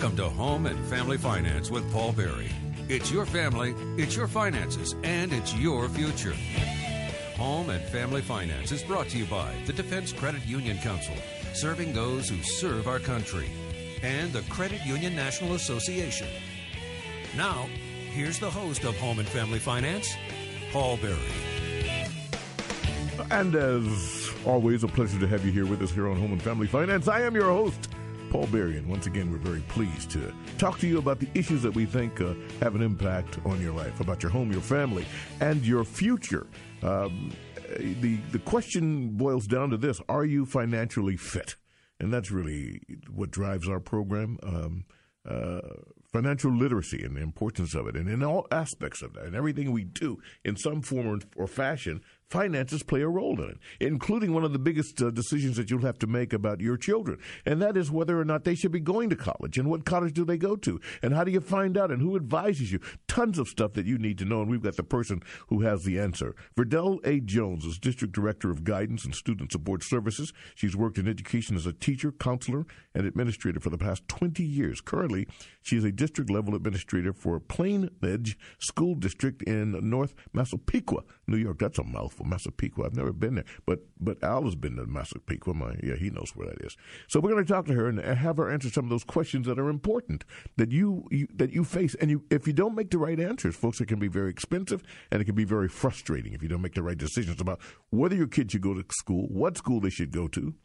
Welcome to Home and Family Finance with Paul Berry. It's your family, it's your finances, and it's your future. Home and Family Finance is brought to you by the Defense Credit Union Council, serving those who serve our country, and the Credit Union National Association. Now, here's the host of Home and Family Finance, Paul Berry. And as always, a pleasure to have you here with us here on Home and Family Finance. I am your host, Paul Berry, and once again, we're very pleased to talk to you about the issues that we think have an impact on your life, about your home, your family, and your future. The question boils down to this: are you financially fit? And that's really what drives our program. Financial literacy and the importance of it, and in all aspects of that, and everything we do in some form or fashion, finances play a role in it, including one of the biggest decisions that you'll have to make about your children, and that is whether or not they should be going to college, and what college do they go to, and how do you find out, and who advises you. Tons of stuff that you need to know, and we've got the person who has the answer. Verdell A. Jones is District Director of Guidance and Student Support Services. She's worked in education as a teacher, counselor, and administrator for the past 20 years. Currently, she is a district-level administrator for Plain Edge School District in North Massapequa, New York. That's a mouthful, Massapequa. I've never been there, but Al has been to Massapequa. He knows where that is. So we're going to talk to her and have her answer some of those questions that are important that you face. And if you don't make the right answers, folks, it can be very expensive and it can be very frustrating if you don't make the right decisions about whether your kid should go to school, what school they should go to.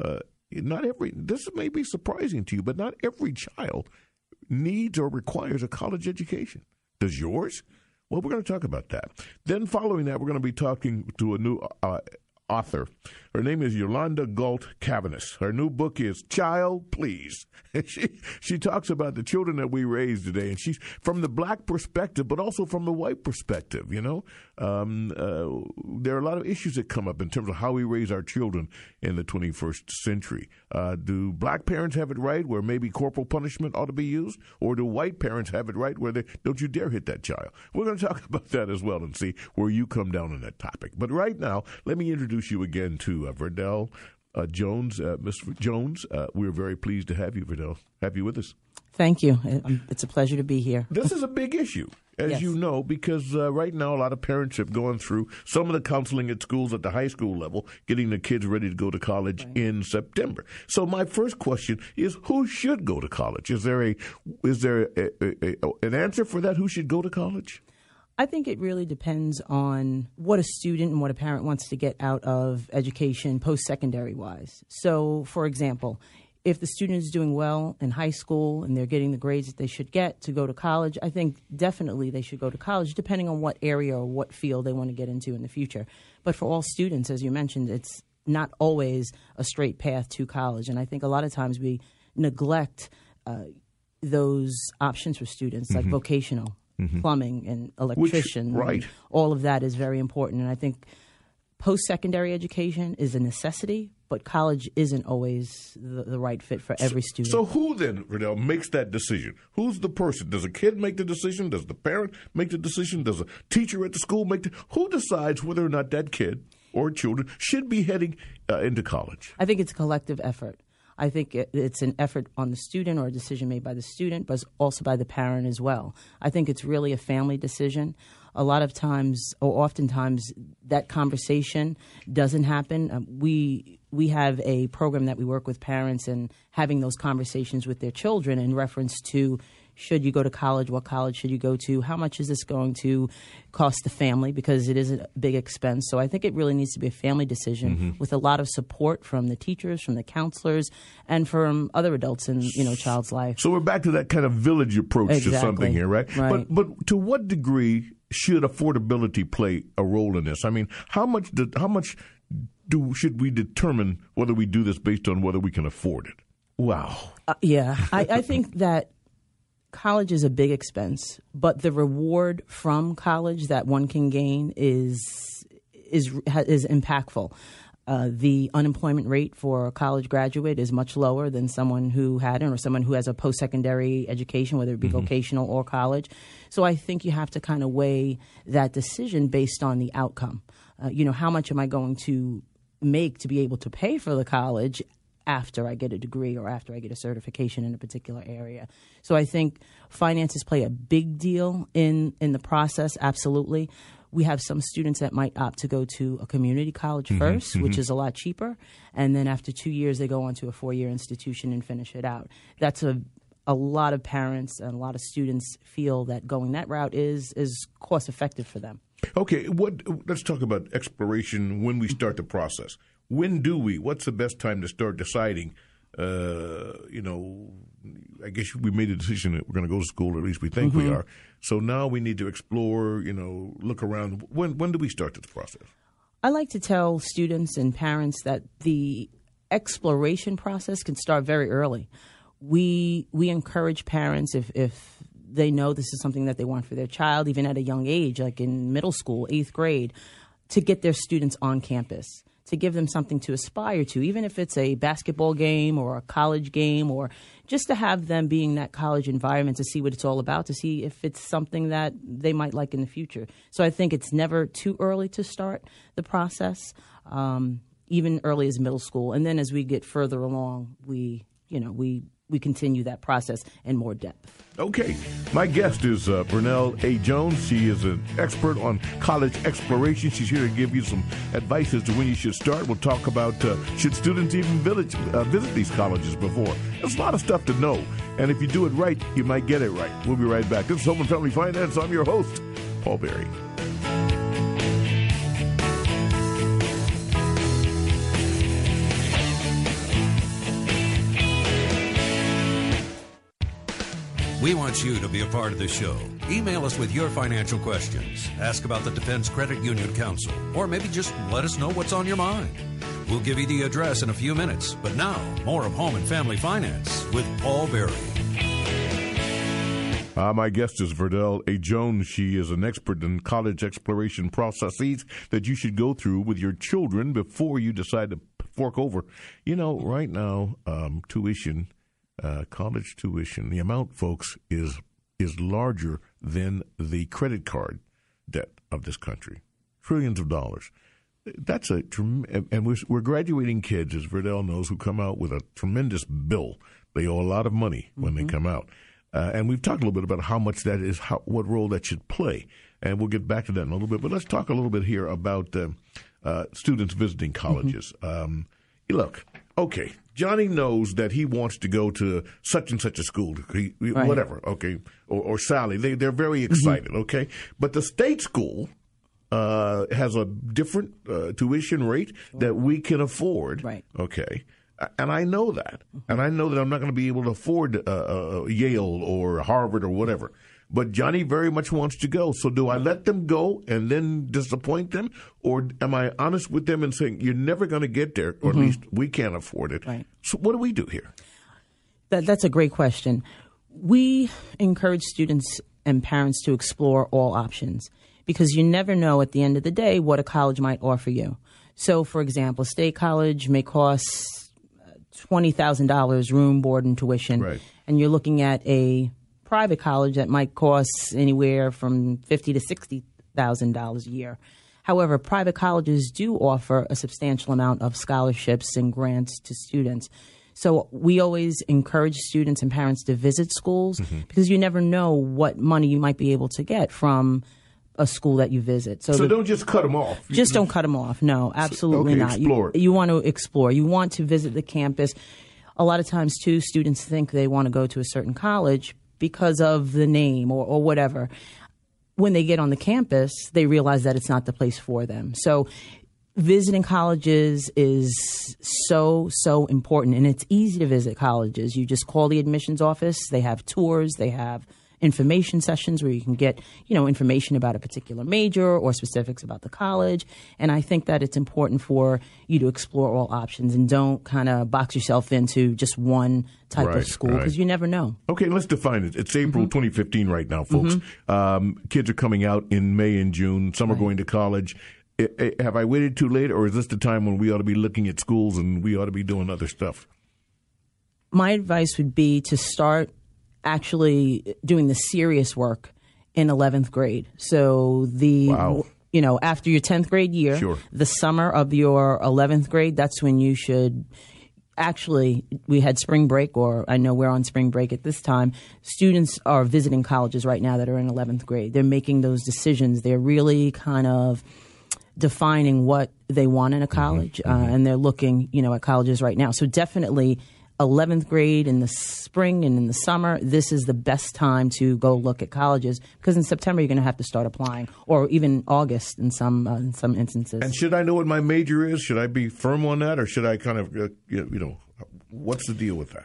This may be surprising to you, but not every child needs or requires a college education. Does yours? Well, we're going to talk about that. Then following that, we're going to be talking to a new author. Her name is Yolanda Galt Cavanis. Her new book is Child Please. She talks about the children that we raise today, and she's from the black perspective, but also from the white perspective, you know. There are a lot of issues that come up in terms of how we raise our children in the 21st century. Do black parents have it right where maybe corporal punishment ought to be used? Or do white parents have it right where they don't you dare hit that child? We're going to talk about that as well and see where you come down on that topic. But right now, let me introduce you again to Verdell Jones. Ms. Jones, we're very pleased to have you, Verdell. Have you with us? Thank you. It's a pleasure to be here. This is a big issue, as you know, because right now a lot of parents have gone through some of the counseling at schools at the high school level, getting the kids ready to go to college in September. So my first question is, who should go to college? Is there an answer for that? Who should go to college? I think it really depends on what a student and what a parent wants to get out of education post-secondary wise. So, for example, if the student is doing well in high school and they're getting the grades that they should get to go to college, I think definitely they should go to college, depending on what area or what field they want to get into in the future. But for all students, as you mentioned, it's not always a straight path to college. And I think a lot of times we neglect those options for students, like vocational. Plumbing and electrician. Right. All of that is very important. And I think post-secondary education is a necessity, but college isn't always the right fit for every student. So who then, Verdell, makes that decision? Who's the person? Does a kid make the decision? Does the parent make the decision? Does a teacher at the school make the Who decides whether or not that kid or children should be heading into college? I think it's a collective effort. I think it's an effort on the student or a decision made by the student, but also by the parent as well. I think it's really a family decision. A lot of times, or oftentimes, that conversation doesn't happen. We have a program that we work with parents and having those conversations with their children in reference to, should you go to college? What college should you go to? How much is this going to cost the family? Because it is a big expense. So I think it really needs to be a family decision with a lot of support from the teachers, from the counselors, and from other adults in child's life. So we're back to that kind of village approach to something here, right? But to what degree should affordability play a role in this? I mean, how much should we determine whether we do this based on whether we can afford it? Wow. I think that college is a big expense, but the reward from college that one can gain is impactful. The unemployment rate for a college graduate is much lower than someone who hadn't, or someone who has a post-secondary education, whether it be vocational or college. So I think you have to kind of weigh that decision based on the outcome. How much am I going to make to be able to pay for the college after I get a degree or after I get a certification in a particular area. So I think finances play a big deal in the process, absolutely. We have some students that might opt to go to a community college first, which is a lot cheaper, and then after 2 years they go on to a 4-year institution and finish it out. That's a lot of parents and a lot of students feel that going that route is cost effective for them. Okay, let's talk about exploration when we start the process. What's the best time to start deciding, I guess we made a decision that we're going to go to school, or at least we think we are. So now we need to explore, look around. When do we start this process? I like to tell students and parents that the exploration process can start very early. We encourage parents, if they know this is something that they want for their child, even at a young age, like in middle school, 8th grade, to get their students on campus, to give them something to aspire to, even if it's a basketball game or a college game, or just to have them be in that college environment to see what it's all about, to see if it's something that they might like in the future. So I think it's never too early to start the process, even early as middle school. And then as we get further along, we continue that process in more depth. Okay. My guest is Vernell A. Jones. She is an expert on college exploration. She's here to give you some advice as to when you should start. We'll talk about should students even visit these colleges before. There's a lot of stuff to know. And if you do it right, you might get it right. We'll be right back. This is Home and Family Finance. I'm your host, Paul Berry. We want you to be a part of the show. Email us with your financial questions. Ask about the Defense Credit Union Council, or maybe just let us know what's on your mind. We'll give you the address in a few minutes. But now, more of Home and Family Finance with Paul Berry. My guest is Vernell A. Jones. She is an expert in college exploration processes that you should go through with your children before you decide to fork over. Right now, tuition, college tuition, the amount, folks, is larger than the credit card debt of this country. Trillions of dollars. That's and we're graduating kids, as Vernell knows, who come out with a tremendous bill. They owe a lot of money when they come out. And we've talked a little bit about how much that is, what role that should play. And we'll get back to that in a little bit. But let's talk a little bit here about students visiting colleges. Look, okay, Johnny knows that he wants to go to such and such a school, whatever, okay, or Sally. They're very excited, okay? But the state school has a different tuition rate that we can afford, okay? And I know that. And I know that I'm not going to be able to afford Yale or Harvard or whatever. But Johnny very much wants to go. So do I let them go and then disappoint them? Or am I honest with them and saying, you're never going to get there, or at least we can't afford it? Right. So what do we do here? That's a great question. We encourage students and parents to explore all options, because you never know at the end of the day what a college might offer you. So, for example, State College may cost $20,000 room, board, and tuition. And you're looking at a private college that might cost anywhere from $50,000 to $60,000 a year. However, private colleges do offer a substantial amount of scholarships and grants to students. So we always encourage students and parents to visit schools, because you never know what money you might be able to get from a school that you visit. So don't just cut them off. Just don't cut them off. No, absolutely not. Explore. You want to explore. You want to visit the campus. A lot of times, too, students think they want to go to a certain college because of the name or whatever. When they get on the campus, they realize that it's not the place for them. So visiting colleges is so important, and it's easy to visit colleges. You just call the admissions office. They have tours. They have information sessions where you can get, information about a particular major or specifics about the college. And I think that it's important for you to explore all options and don't kind of box yourself into just one type of school, because you never know. Okay, let's define it. It's April 2015 right now, folks. Kids are coming out in May and June. Some are going to college. Have I waited too late, or is this the time when we ought to be looking at schools and we ought to be doing other stuff? My advice would be to start actually doing the serious work in 11th grade. So after your 10th grade year, the summer of your 11th grade, that's when you should actually, we had spring break, or I know we're on spring break at this time. Students are visiting colleges right now that are in 11th grade. They're making those decisions. They're really kind of defining what they want in a college, and they're looking, at colleges right now. So definitely 11th grade in the spring and in the summer, this is the best time to go look at colleges, because in September you're going to have to start applying, or even August in some instances. And should I know what my major is? Should I be firm on that, or should I kind of, what's the deal with that?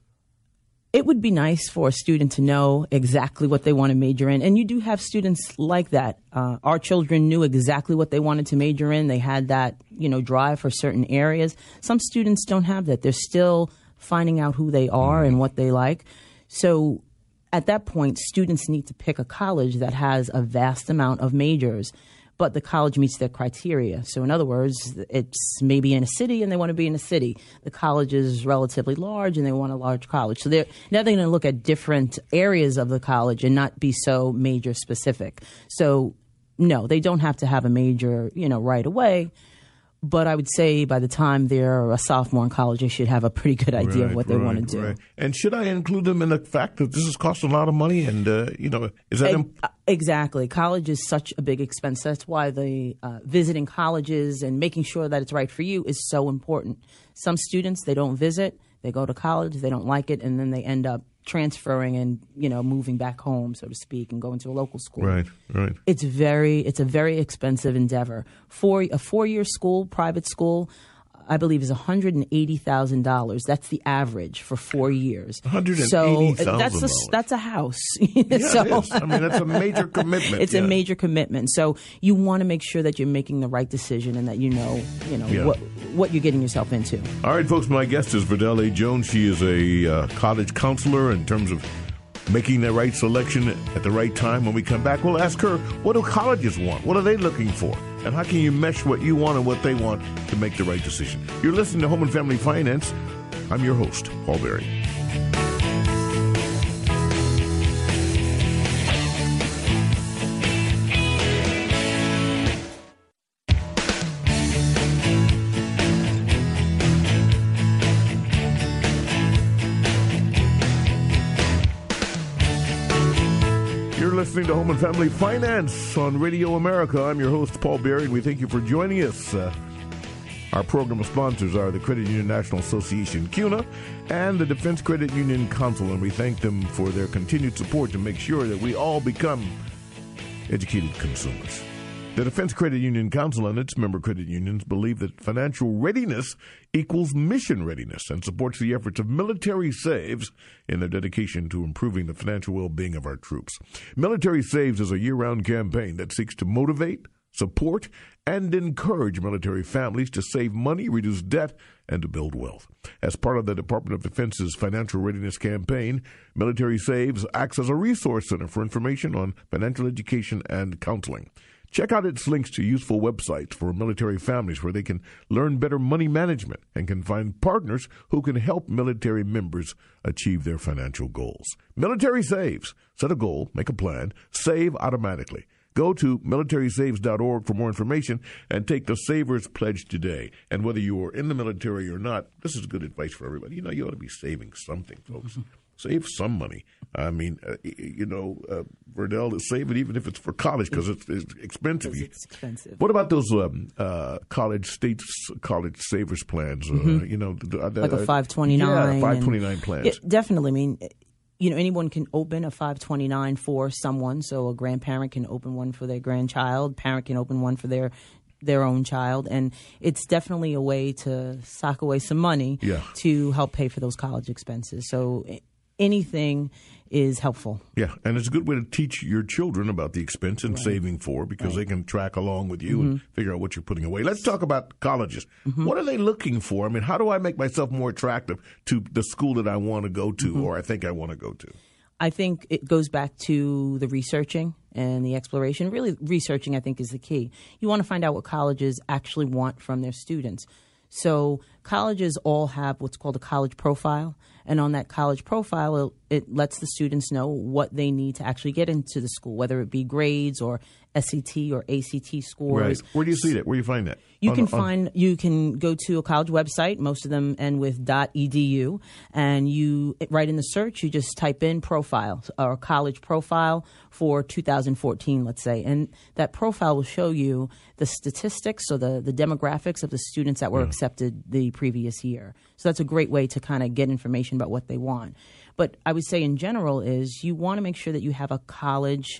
It would be nice for a student to know exactly what they want to major in. And you do have students like that. Our children knew exactly what they wanted to major in. They had that, drive for certain areas. Some students don't have that. They're still finding out who they are and what they like. So at that point, students need to pick a college that has a vast amount of majors, but the college meets their criteria. So in other words, it's maybe in a city and they want to be in a city. The college is relatively large and they want a large college. So they're going to look at different areas of the college and not be so major specific. So no, they don't have to have a major, right away. But I would say by the time they're a sophomore in college, they should have a pretty good idea of what they want to do. Right. And should I include them in the fact that this is costing a lot of money? And, is that exactly. College is such a big expense. That's why the visiting colleges and making sure that it's right for you is so important. Some students, they don't visit. They go to college. They don't like it. And then they end up transferring and, moving back home, so to speak, and going to a local school. Right. It's a very expensive endeavor. For a 4-year school, private school, I believe is $180,000. That's the average for 4 years. $180,000. So that's a house. Yeah, it is. I mean, that's a major commitment. It's a major commitment. So you want to make sure that you're making the right decision and that what you're getting yourself into. All right, folks. My guest is Verdell A. Jones. She is a college counselor in terms of making the right selection at the right time. When we come back, we'll ask her, what do colleges want? What are they looking for? And how can you mesh what you want and what they want to make the right decision? You're listening to Home and Family Finance. I'm your host, Paul Berry. Listening to Home and Family Finance on Radio America. I'm your host, Paul Berry, and we thank you for joining us. Our program sponsors are the Credit Union National Association, CUNA, and the Defense Credit Union Council, and we thank them for their continued support to make sure that we all become educated consumers. The Defense Credit Union Council and its member credit unions believe that financial readiness equals mission readiness and supports the efforts of Military Saves in their dedication to improving the financial well-being of our troops. Military Saves is a year-round campaign that seeks to motivate, support, and encourage military families to save money, reduce debt, and to build wealth. As part of the Department of Defense's financial readiness campaign, Military Saves acts as a resource center for information on financial education and counseling. Check out its links to useful websites for military families where they can learn better money management and can find partners who can help military members achieve their financial goals. Military Saves. Set a goal, make a plan, save automatically. Go to militarysaves.org for more information and take the Savers Pledge today. And whether you are in the military or not, this is good advice for everybody. You ought to be saving something, folks. Save some money. I mean, Verdell, to save it even if it's for college because it's expensive. It's expensive. What about those college savers plans? Like a 529. Yeah, 529 plans. Yeah, definitely. I mean, anyone can open a 529 for someone. So a grandparent can open one for their grandchild. Parent can open one for their own child, and it's definitely a way to sock away some money to help pay for those college expenses. So anything is helpful. Yeah, and it's a good way to teach your children about the expense and saving for because they can track along with you and figure out what you're putting away. Let's talk about colleges. What are they looking for? I mean, how do I make myself more attractive to the school that I want to go to or I think I want to go to? I think it goes back to the researching and the exploration. Really, researching, I think, is the key. You want to find out what colleges actually want from their students. So colleges all have what's called a college profile. And on that college profile, it lets the students know what they need to actually get into the school, whether it be grades or SAT or ACT scores. Right. Where do you see that? Where do you find that? You can go to a college website. Most of them end with .edu, and you write in the search. You just type in profile or college profile for 2014, let's say, and that profile will show you the statistics or the demographics of the students that were accepted the previous year. So that's a great way to kind of get information about what they want. But I would say in general is you want to make sure that you have a college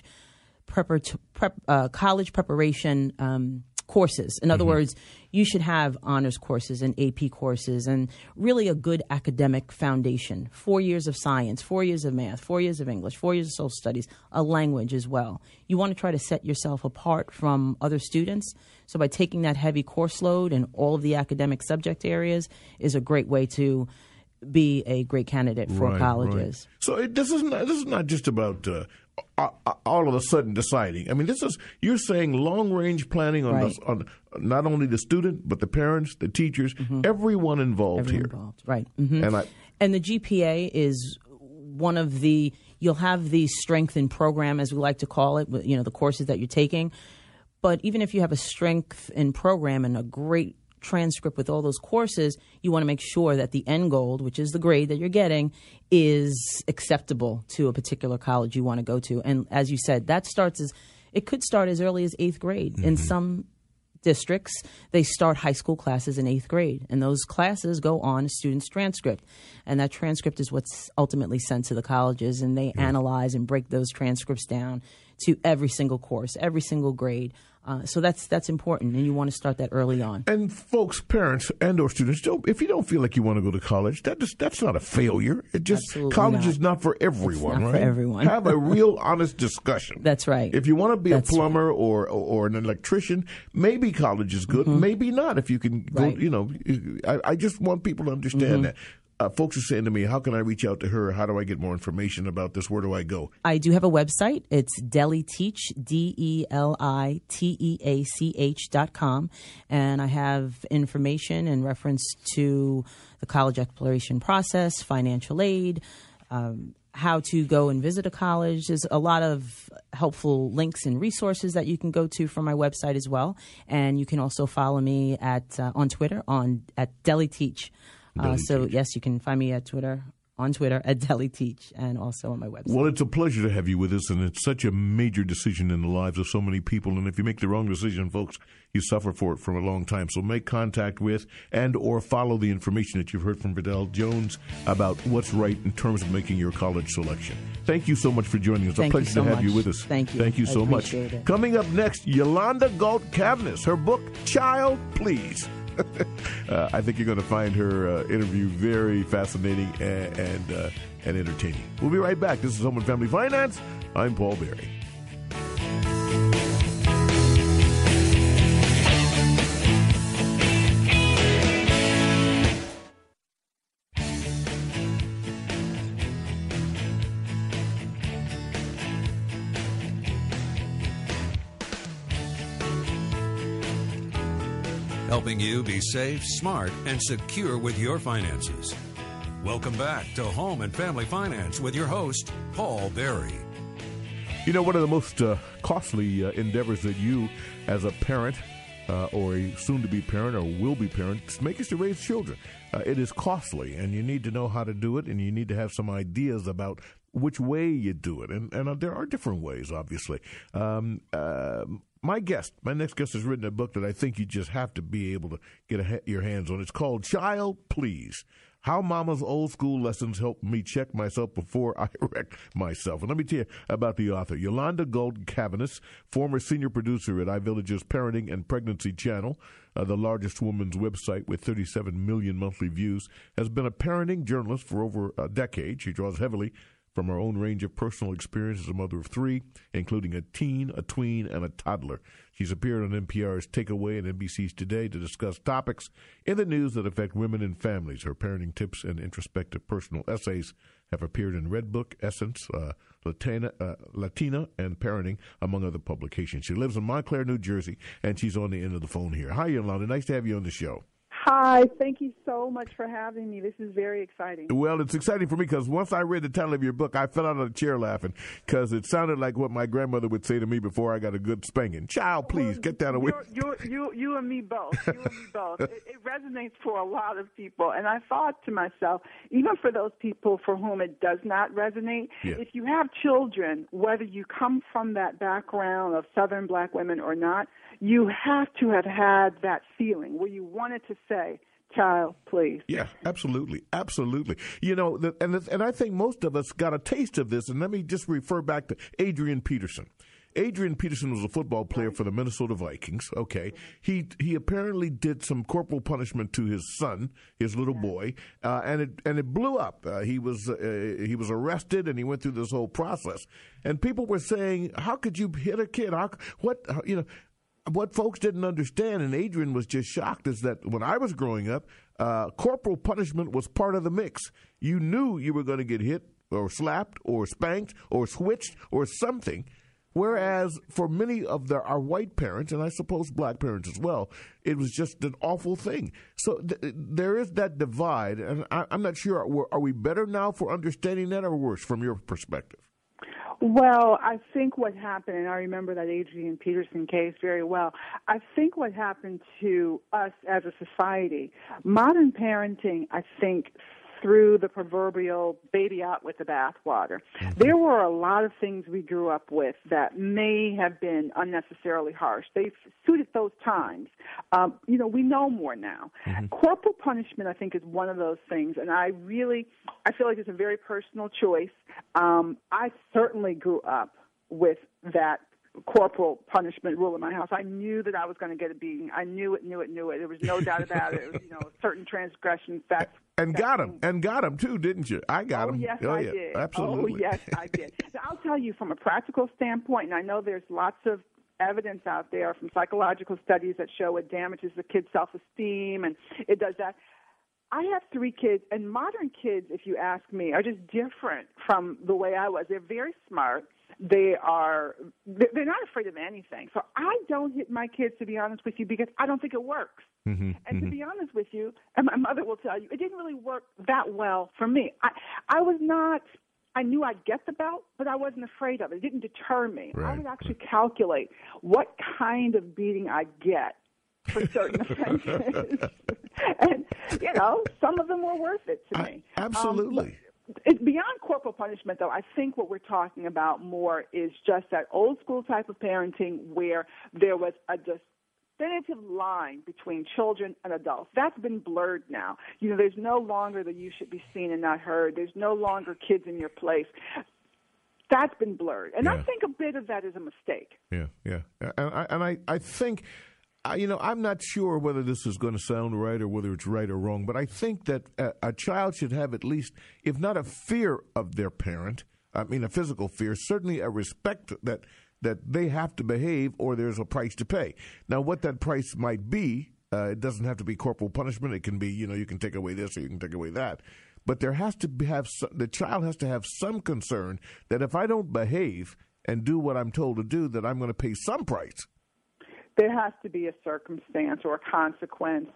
preparation courses. In other words, you should have honors courses and AP courses and really a good academic foundation. 4 years of science, 4 years of math, 4 years of English, 4 years of social studies, a language as well. You want to try to set yourself apart from other students. So by taking that heavy course load and all of the academic subject areas is a great way to be a great candidate for colleges. Right. So this is not just about all of a sudden deciding. I mean, you're saying long range planning on not only the student but the parents, the teachers, everyone involved here. Right. Mm-hmm. And the GPA is one of you'll have the strength in program, as we like to call it, the courses that you're taking. But even if you have a strength in program and a great transcript with all those courses, you want to make sure that the end goal, which is the grade that you're getting, is acceptable to a particular college you want to go to. And as you said, it could start as early as 8th grade. In some districts, they start high school classes in 8th grade, and those classes go on a student's transcript. And that transcript is what's ultimately sent to the colleges, and they analyze and break those transcripts down to every single course, every single grade. So that's important, and you want to start that early on. And folks, parents and or students, if you don't feel like you want to go to college, that's not a failure. College is not for everyone, not right? For everyone. Have a real honest discussion. That's right. If you want to be a plumber or an electrician, maybe college is good, maybe not. If you can go, I just want people to understand that. Folks are saying to me, how can I reach out to her? How do I get more information about this? Where do I go? I do have a website. It's DeliTeach, DeliTeach.com. And I have information in reference to the college exploration process, financial aid, how to go and visit a college. There's a lot of helpful links and resources that you can go to from my website as well. And you can also follow me on Twitter at DeliTeach. So, yes, you can find me on Twitter at DeliTeach, and also on my website. Well, it's a pleasure to have you with us, and it's such a major decision in the lives of so many people. And if you make the wrong decision, folks, you suffer for it for a long time. So make contact with and or follow the information that you've heard from Vidal Jones about what's right in terms of making your college selection. Thank you so much for joining us. It's a pleasure to have you with us. Thank you. Thank you so much. It. Coming up next, Yolanda Galt-Cavanis, her book, Child, Please. I think you're going to find her interview very fascinating and entertaining. We'll be right back. This is Home and Family Finance. I'm Paul Berry. Helping you be safe, smart, and secure with your finances. Welcome back to Home and Family Finance with your host, Paul Berry. One of the most costly endeavors that you, as a parent or a soon-to-be parent or will-be parent, make is to raise children. It is costly, and you need to know how to do it, and you need to have some ideas about which way you do it. And there are different ways, obviously. My next guest has written a book that I think you just have to be able to get your hands on. It's called Child, Please. How Mama's Old School Lessons Help Me Check Myself Before I Wreck Myself. And let me tell you about the author. Yolanda Galt-Cavanis, former senior producer at iVillage's Parenting and Pregnancy Channel, the largest women's website with 37 million monthly views, has been a parenting journalist for over a decade. She draws heavily from her own range of personal experience as a mother of three, including a teen, a tween, and a toddler. She's appeared on NPR's Takeaway and NBC's Today to discuss topics in the news that affect women and families. Her parenting tips and introspective personal essays have appeared in Redbook, Essence, Latina, and Parenting, among other publications. She lives in Montclair, New Jersey, and she's on the end of the phone here. Hi, Yolanda. Nice to have you on the show. Hi, thank you so much for having me. This is very exciting. Well, it's exciting for me because once I read the title of your book, I fell out of the chair laughing because it sounded like what my grandmother would say to me before I got a good spanking. Child, please, get that away. You and me both. You and me both. It resonates for a lot of people. And I thought to myself, even for those people for whom it does not resonate, if you have children, whether you come from that background of Southern black women or not, you have to have had that feeling where you wanted to say, child, please. Yeah, absolutely. Absolutely. You know, and I think most of us got a taste of this. And let me just refer back to Adrian Peterson. Adrian Peterson was a football player for the Minnesota Vikings. Okay. He apparently did some corporal punishment to his son, his little boy, and it blew up. He was arrested and he went through this whole process. And people were saying, how could you hit a kid? What folks didn't understand, and Adrian was just shocked, is that when I was growing up, corporal punishment was part of the mix. You knew you were going to get hit or slapped or spanked or switched or something, whereas for many of our white parents, and I suppose black parents as well, it was just an awful thing. So there is that divide, and I'm not sure, are we better now for understanding that or worse from your perspective? Well, I think what happened, and I remember that Adrian Peterson case very well, I think what happened to us as a society, modern parenting, I think, threw the proverbial baby out with the bathwater. There were a lot of things we grew up with that may have been unnecessarily harsh. They suited those times. We know more now. Corporal punishment, I think, is one of those things, and I feel like it's a very personal choice. I certainly grew up with that corporal punishment rule in my house. I knew that I was going to get a beating. I knew it. There was no doubt about it. It was, certain transgressions. And got him too, didn't you? I got him. Yes, I did. Absolutely. Oh, yes, I did. Now, I'll tell you from a practical standpoint, and I know there's lots of evidence out there from psychological studies that show it damages the kid's self-esteem, and it does that. I have 3 kids, and modern kids, if you ask me, are just different from the way I was. They're very smart. They're not afraid of anything. So I don't hit my kids, to be honest with you, because I don't think it works. And to be honest with you, and my mother will tell you, it didn't really work that well for me. I knew I'd get the belt, but I wasn't afraid of it. It didn't deter me. Right. I would actually calculate what kind of beating I'd get for certain offenses. And, some of them were worth it to me. Absolutely. It's beyond corporal punishment, though. I think what we're talking about more is just that old school type of parenting where there was a definitive line between children and adults. That's been blurred now. There's no longer the you should be seen and not heard. There's no longer kids in your place. That's been blurred. And I think a bit of that is a mistake. Yeah. And I think, I'm not sure whether this is going to sound right or whether it's right or wrong, but I think that a child should have at least, if not a fear of their parent, a physical fear, certainly a respect that they have to behave or there's a price to pay. Now, what that price might be, it doesn't have to be corporal punishment. It can be, you can take away this or you can take away that. But there has to the child has to have some concern that if I don't behave and do what I'm told to do, that I'm going to pay some price. There has to be a circumstance or a consequence.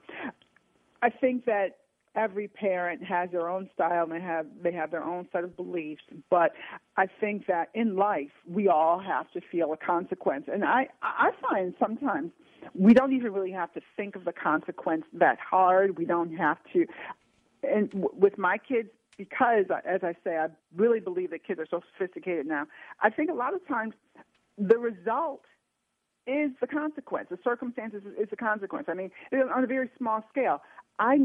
I think that every parent has their own style and they have their own set of beliefs, but I think that in life we all have to feel a consequence. And I find sometimes we don't even really have to think of the consequence that hard. We don't have to. And with my kids, because, as I say, I really believe that kids are so sophisticated now, I think a lot of times the result is the consequence. The circumstances is the consequence. On a very small scale. I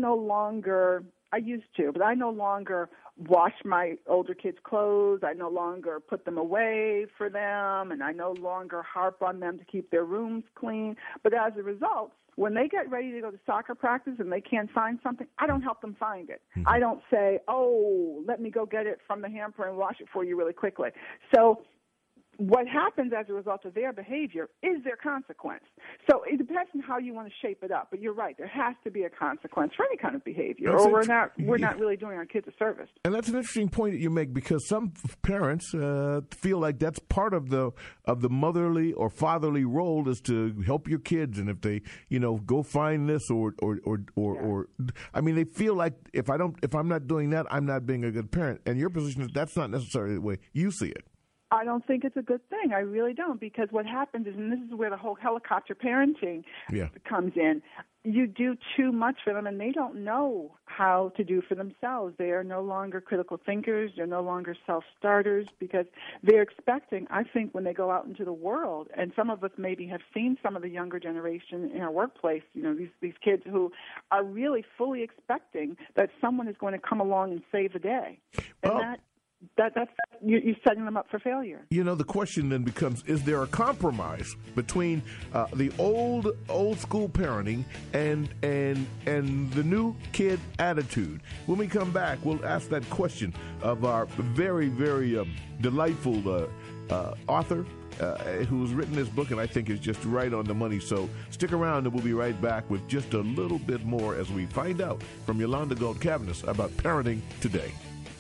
used to, but I no longer wash my older kids' clothes. I no longer put them away for them, and I no longer harp on them to keep their rooms clean. But as a result, when they get ready to go to soccer practice and they can't find something, I don't help them find it. I don't say, let me go get it from the hamper and wash it for you really quickly. So what happens as a result of their behavior is their consequence. So it depends on how you want to shape it up. But you're right; there has to be a consequence for any kind of behavior, or we're not really doing our kids a service. And that's an interesting point that you make, because some parents feel like that's part of the motherly or fatherly role, is to help your kids, and if they go find this or I mean, they feel like if I'm not doing that, I'm not being a good parent. And your position is that's not necessarily the way you see it. I don't think it's a good thing. I really don't, because what happens is, and this is where the whole helicopter parenting comes in, you do too much for them, and they don't know how to do for themselves. They are no longer critical thinkers. They're no longer self-starters, because they're expecting, I think, when they go out into the world, and some of us maybe have seen some of the younger generation in our workplace, these kids who are really fully expecting that someone is going to come along and save the day. And that's you're setting them up for failure. The question then becomes: is there a compromise between the old school parenting and the new kid attitude? When we come back, we'll ask that question of our very, very delightful author who's written this book, and I think is just right on the money. So stick around, and we'll be right back with just a little bit more as we find out from Yolanda Galt-Cavanis about parenting today.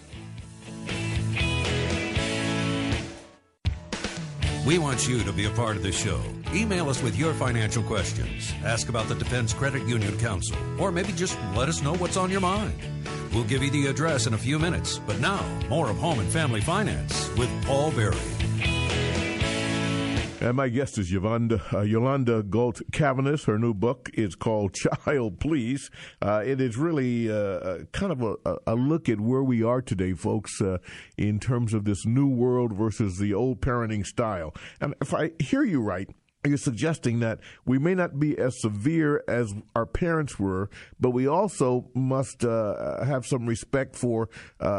We want you to be a part of the show. Email us with your financial questions. Ask about the Defense Credit Union Council, or maybe just let us know what's on your mind. We'll give you the address in a few minutes. But now, more of Home and Family Finance with Paul Berry. And my guest is Yolanda Galt-Cavanis. Her new book is called Child Please. It is really kind of a look at where we are today, folks, in terms of this new world versus the old parenting style. And if I hear you right, you're suggesting that we may not be as severe as our parents were, but we also must have some respect for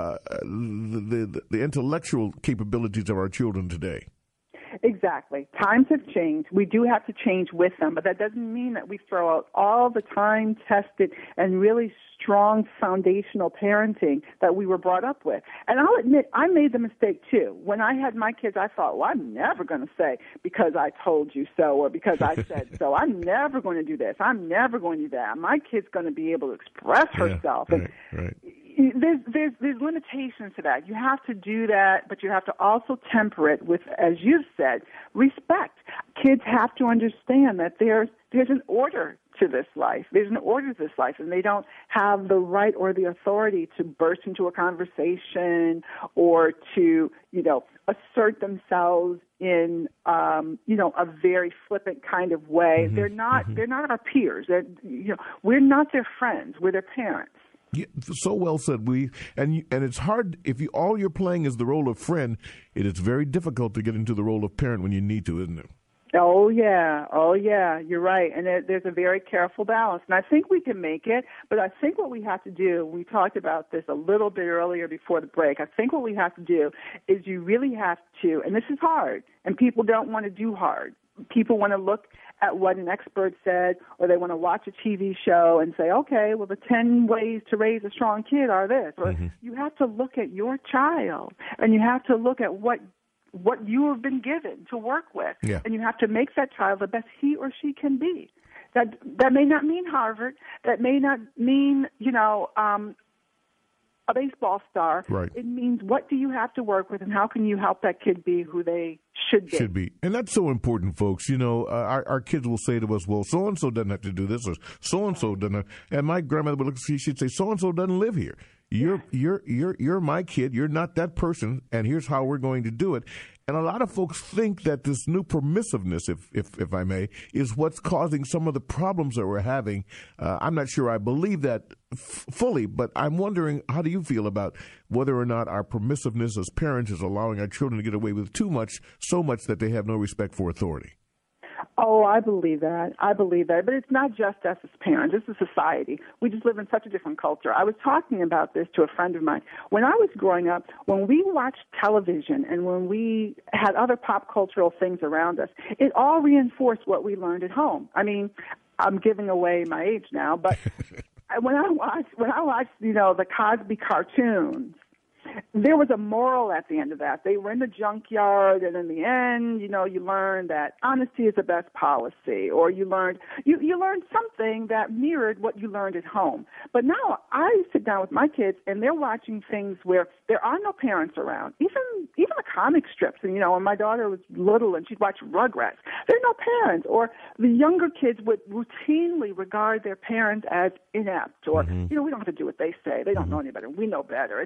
the intellectual capabilities of our children today. Exactly. Times have changed. We do have to change with them, but that doesn't mean that we throw out all the time-tested and really strong foundational parenting that we were brought up with. And I'll admit, I made the mistake too. When I had my kids, I thought, well, I'm never going to say because I told you so or because I said so. I'm never going to do this. I'm never going to do that. My kid's going to be able to express herself. Right. There's limitations to that. You have to do that, but you have to also temper it with, as you've said, respect. Kids have to understand that there's an order to this life. There's an order to this life, and they don't have the right or the authority to burst into a conversation or to, assert themselves in, a very flippant kind of way. Mm-hmm. They're not our peers. We're not their friends. We're their parents. Yeah, so well said. And it's hard if all you're playing is the role of friend. It is very difficult to get into the role of parent when you need to, isn't it? Oh yeah, you're right. And there's a very careful balance. And I think we can make it, but I think what we have to do, we talked about this a little bit earlier before the break, I think what we have to do is you really have to, and this is hard, and people don't want to do hard. People want to look at what an expert said, or they want to watch a TV show and say, okay, well, the 10 ways to raise a strong kid are this. Or you have to look at your child, and you have to look at what you have been given to work with, and you have to make that child the best he or she can be. That may not mean Harvard. That may not mean, a baseball star. Right. It means what do you have to work with, and how can you help that kid be who they should be. And that's so important, folks. Our kids will say to us, well, so-and-so doesn't have to do this, or so-and-so doesn't have. And my grandmother would look, she'd say, so-and-so doesn't live here. You're my kid. You're not that person, and here's how we're going to do it. And a lot of folks think that this new permissiveness, if I may, is what's causing some of the problems that we're having. I'm not sure I believe that fully, but I'm wondering, how do you feel about whether or not our permissiveness as parents is allowing our children to get away with too much, so much that they have no respect for authority? Oh, I believe that. But it's not just us as parents. It's a society. We just live in such a different culture. I was talking about this to a friend of mine. When I was growing up, when we watched television and when we had other pop cultural things around us, it all reinforced what we learned at home. I mean, I'm giving away my age now, but when I watched, the Cosby cartoons, there was a moral at the end of that. They were in the junkyard, and in the end, you learned that honesty is the best policy, or you learned something that mirrored what you learned at home. But now I sit down with my kids, and they're watching things where there are no parents around, even the comic strips. And, when my daughter was little and she'd watch Rugrats, there are no parents. Or the younger kids would routinely regard their parents as inept, or, we don't have to do what they say. They don't know any better. We know better.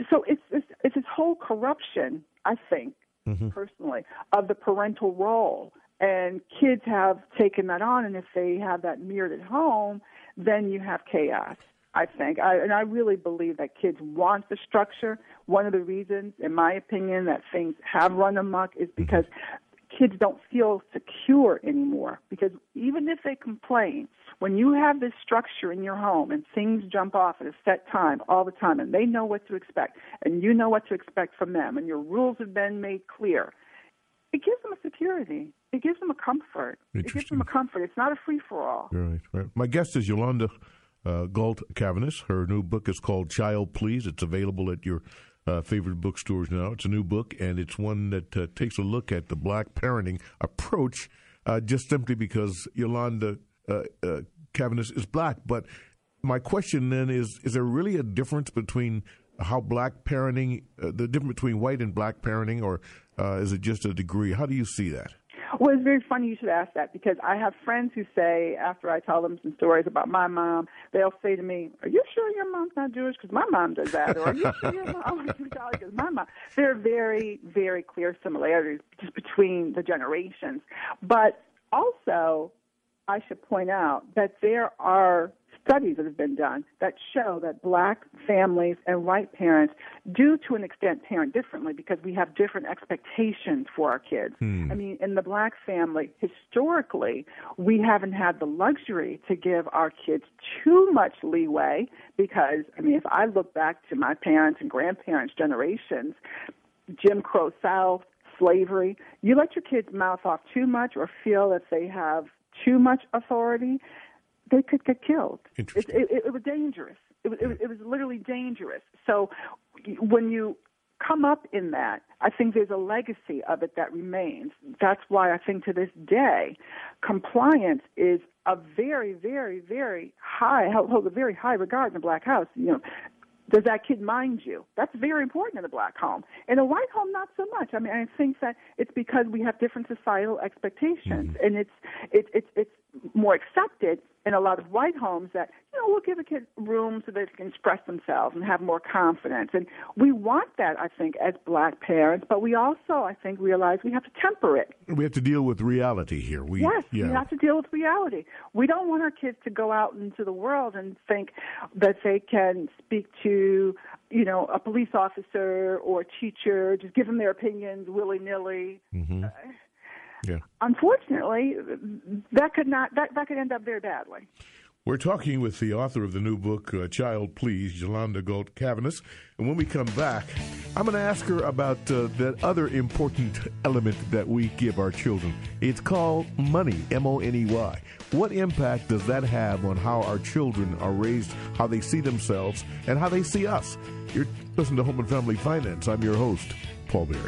It's this whole corruption, I think, personally, of the parental role. And kids have taken that on, and if they have that mirrored at home, then you have chaos, I think. And I really believe that kids want the structure. One of the reasons, in my opinion, that things have run amok is because kids don't feel secure anymore. Because even if they complain, when you have this structure in your home and things jump off at a set time all the time, and they know what to expect, and you know what to expect from them, and your rules have been made clear, it gives them a security. It gives them a comfort. It gives them a comfort. It's not a free-for-all. Right. My guest is Yolanda Galt Cavanis. Her new book is called Child Please. It's available at your favorite bookstores now. It's a new book, and it's one that takes a look at the black parenting approach just simply because Yolanda Cavanis is black. But my question then is there really a difference between how black parenting, the difference between white and black parenting, or is it just a degree? How do you see that? Well, it's very funny you should ask that, because I have friends who say, after I tell them some stories about my mom, they'll say to me, "Are you sure your mom's not Jewish? Because my mom does that." Or, "Are you sure your mom is Jewish? Because my mom." There are very, very clear similarities just between the generations. But also, I should point out that there are studies that have been done that show that black families and white parents do, to an extent, parent differently because we have different expectations for our kids. I mean, in the black family, historically, we haven't had the luxury to give our kids too much leeway because, if I look back to my parents' and grandparents' generations, Jim Crow South, slavery, you let your kids mouth off too much or feel that they have too much authority, they could get killed. It was dangerous. It was literally dangerous. So when you come up in that, I think there's a legacy of it that remains. That's why I think to this day, compliance is a very, very, very holds a very high regard in the black house. Does that kid mind you? That's very important in a black home. In a white home, not so much. I think that it's because we have different societal expectations, and it's more accepted in a lot of white homes that, we'll give a kid room so they can express themselves and have more confidence. And we want that, I think, as black parents, but we also, I think, realize we have to temper it. We have to deal with reality here. We have to deal with reality. We don't want our kids to go out into the world and think that they can speak to, a police officer or a teacher, just give them their opinions willy-nilly. Unfortunately, that could end up very badly. We're talking with the author of the new book, Child Please, Yolanda Galt Cavanis. And when we come back, I'm going to ask her about that other important element that we give our children. It's called money, M-O-N-E-Y. What impact does that have on how our children are raised, how they see themselves, and how they see us? You're listening to Home and Family Finance. I'm your host, Paul Berry.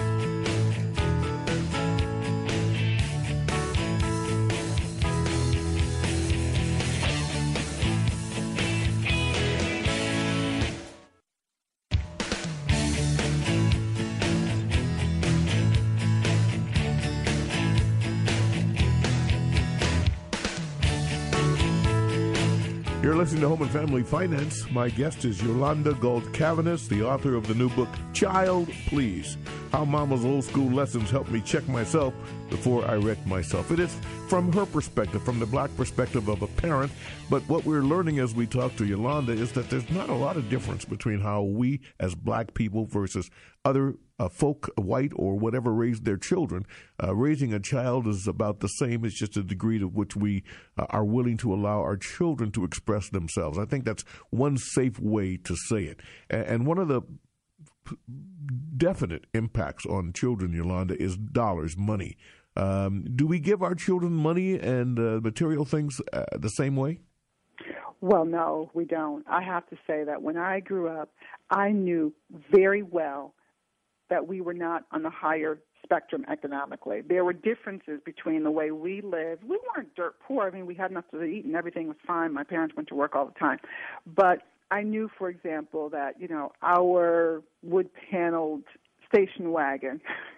You're listening to Home and Family Finance. My guest is Yolanda Galt Cavanis, the author of the new book, Child Please, How Mama's Old School Lessons Helped Me Check Myself Before I Wrecked Myself. It is from her perspective, from the black perspective of a parent, but what we're learning as we talk to Yolanda is that there's not a lot of difference between how we as black people versus other folk, white or whatever, raise their children. Raising a child is about the same. It's just a degree to which we are willing to allow our children to express themselves. I think that's one safe way to say it. And one of the definite impacts on children, Yolanda, is dollars, money. Do we give our children money and material things the same way? Well, no, we don't. I have to say that when I grew up, I knew very well that we were not on the higher spectrum economically. There were differences between the way we lived. We weren't dirt poor. I mean, we had enough to eat and everything was fine. My parents went to work all the time. But I knew, for example, that, our wood-paneled station wagon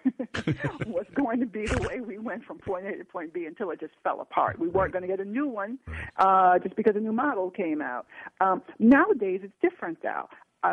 was going to be the way we went from point A to point B until it just fell apart. We weren't going to get a new one just because a new model came out. Nowadays, it's different now.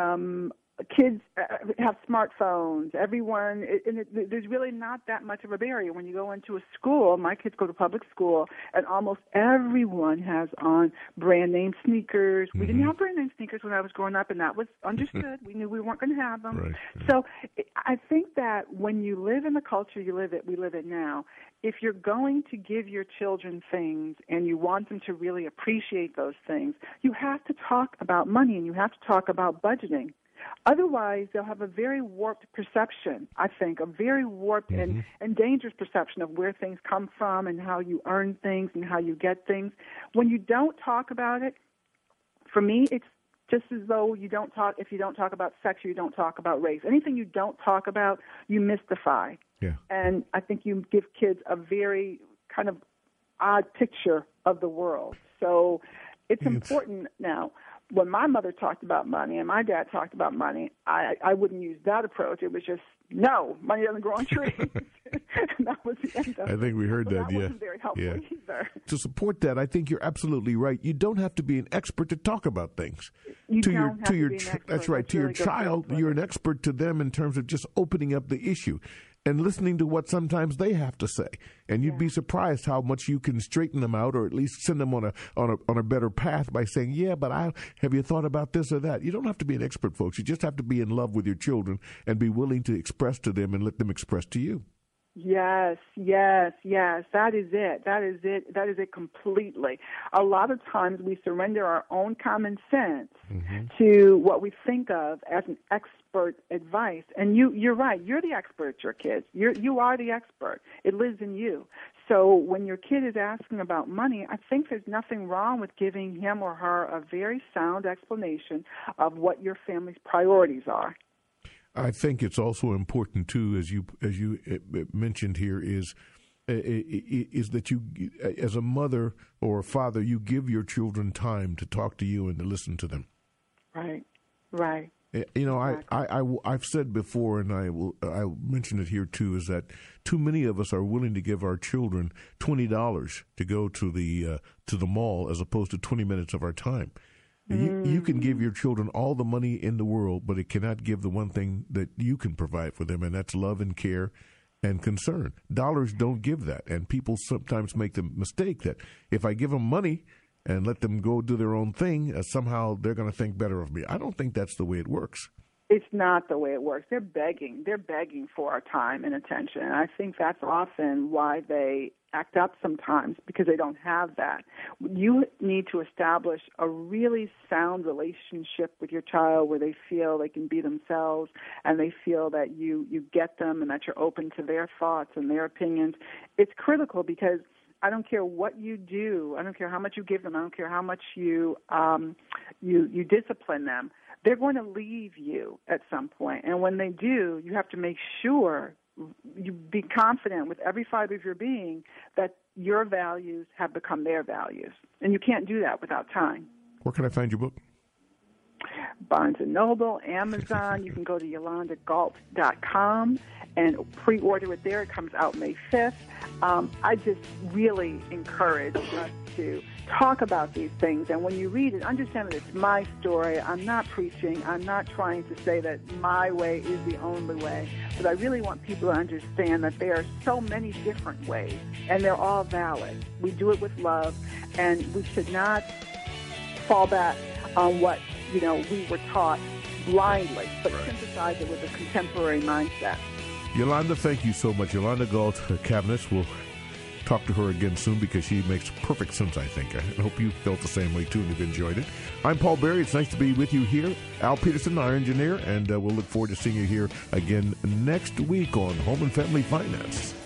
Kids have smartphones. Everyone, there's really not that much of a barrier. When you go into a school, my kids go to public school, and almost everyone has on brand name sneakers. We didn't have brand name sneakers when I was growing up, and that was understood. We knew we weren't going to have them. Right. So I think that when you live in the culture we live in now, if you're going to give your children things and you want them to really appreciate those things, you have to talk about money and you have to talk about budgeting. Otherwise, they'll have a very warped perception, I think, a very warped and dangerous perception of where things come from and how you earn things and how you get things. When you don't talk about it, for me, it's just as though if you don't talk about sex, you don't talk about race. Anything you don't talk about, you mystify. Yeah. And I think you give kids a very kind of odd picture of the world. So it's important now. When my mother talked about money and my dad talked about money, I wouldn't use that approach. It was just, no, money doesn't grow on trees. And that was the end of it. I think we heard that, That wasn't very helpful either. To support that, I think you're absolutely right. You don't have to be an expert to talk about things. You don't have to be an expert. That's right. To your child, you're an expert to them in terms of just opening up the issue and listening to what sometimes they have to say. And you'd be surprised how much you can straighten them out, or at least send them on a better path by saying, yeah, but have you thought about this or that? You don't have to be an expert, folks. You just have to be in love with your children and be willing to express to them and let them express to you. Yes. That is it completely. A lot of times we surrender our own common sense to what we think of as an expert advice. And you're right. You're the expert, your kids. You are the expert. It lives in you. So when your kid is asking about money, I think there's nothing wrong with giving him or her a very sound explanation of what your family's priorities are. I think it's also important too, as you mentioned here, is that you, as a mother or a father, you give your children time to talk to you and to listen to them. Right. You know, exactly. I've said before, and I'll mention it here too, is that too many of us are willing to give our children $20 to go to the mall as opposed to 20 minutes of our time. You can give your children all the money in the world, but it cannot give the one thing that you can provide for them, and that's love and care and concern. Dollars don't give that, and people sometimes make the mistake that if I give them money and let them go do their own thing, somehow they're going to think better of me. I don't think that's the way it works. It's not the way it works. They're begging. They're begging for our time and attention, and I think that's often why they act up sometimes, because they don't have that. You need to establish a really sound relationship with your child where they feel they can be themselves and they feel that you get them and that you're open to their thoughts and their opinions. It's critical because I don't care what you do. I don't care how much you give them. I don't care how much you discipline them. They're going to leave you at some point. And when they do, you have to make sure you be confident with every fiber of your being that your values have become their values. And you can't do that without time. Where can I find your book? Barnes & Noble, Amazon. You can go to YolandaGalt.com and pre-order it there. It comes out May 5th. I just really encourage us to talk about these things. And when you read it, understand that it's my story. I'm not preaching. I'm not trying to say that my way is the only way. But I really want people to understand that there are so many different ways, and they're all valid. We do it with love, and we should not fall back on what we were taught blindly, but synthesize it with a contemporary mindset. Yolanda, thank you so much. Yolanda Galt Cavness. We'll talk to her again soon because she makes perfect sense, I think. I hope you felt the same way, too, and have enjoyed it. I'm Paul Berry. It's nice to be with you here. Al Peterson, our engineer, and we'll look forward to seeing you here again next week on Home and Family Finance.